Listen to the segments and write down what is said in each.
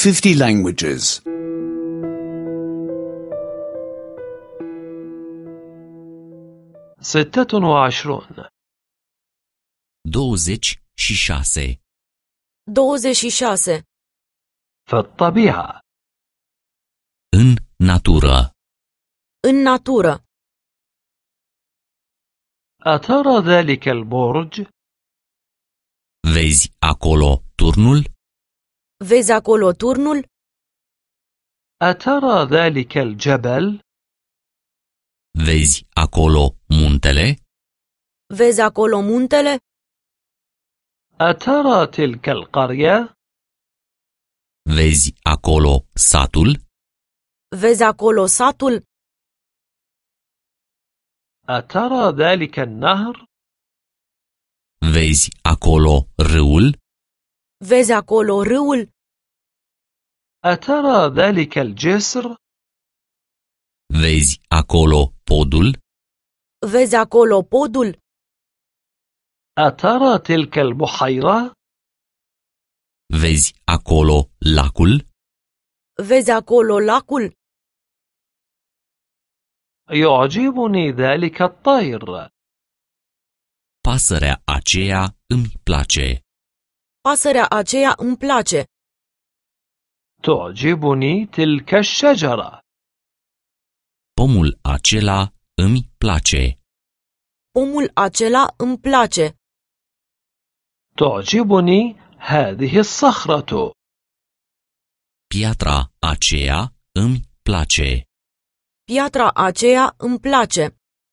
50 languages. 26 26. 26. في الطبيعة În natură. În natură. أترى ذلك البرج؟ Vezi acolo turnul? Vezi acolo turnul? أترى ذلك الجبل؟ Vezi acolo muntele? Vezi acolo muntele? أترى تلك القرية؟ Vezi acolo satul? Vezi acolo satul? أترى ذلك النهر؟ Vezi acolo râul? Vezi acolo râul? أترى ذلك الجسر؟ Vezi acolo podul? Vezi acolo podul? أترى تلك البحيرة؟ Vezi acolo lacul? Vezi acolo lacul? يعجبني ذلك الطير. Pasărea aceea îmi place. Pasărea aceea îmi place. تعجبني تلك الشجرة. Pomul acela îmi place. Pomul acela îmi place. تعجبني هذه الصخرة. Piatra aceea îmi place. Piatra aceea îmi place.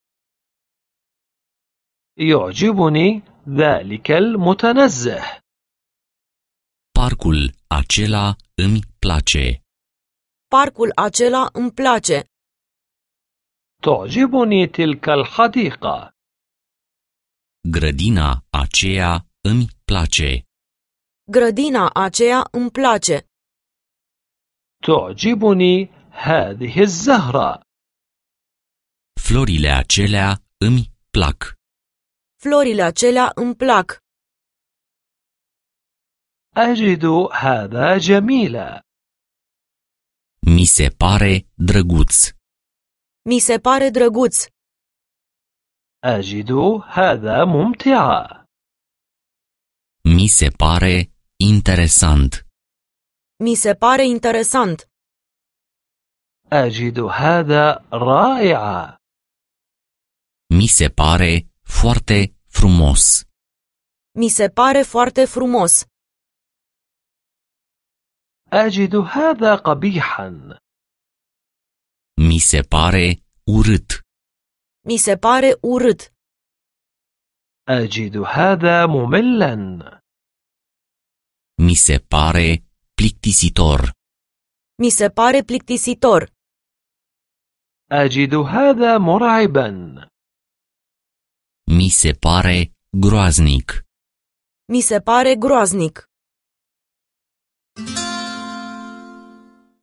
يعجبني ذلك المتنزه. Parcul acela îmi place. Parcul acela îmi place. تعجبني تلك الحديقة. Grădina aceea îmi place. Grădina aceea îmi place. تعجبني هذه الزهرة. Florile acelea îmi plac. Florile acelea îmi plac. أجد هذا جميلا. Mi se pare drăguț. Mi se pare drăguț. أجد هذا ممتعا. Mi se pare interesant. Mi se pare interesant. أجد هذا رائعا. Mi se pare foarte frumos. Mi se pare foarte frumos. أجد هذا قبيحا. Mi se pare urât. Mi se pare urât. أجد هذا مملا. Mi se pare plictisitor. Mi se pare plictisitor. أجد هذا مرعبا. Mi se pare groaznic. Mi se pare groaznic.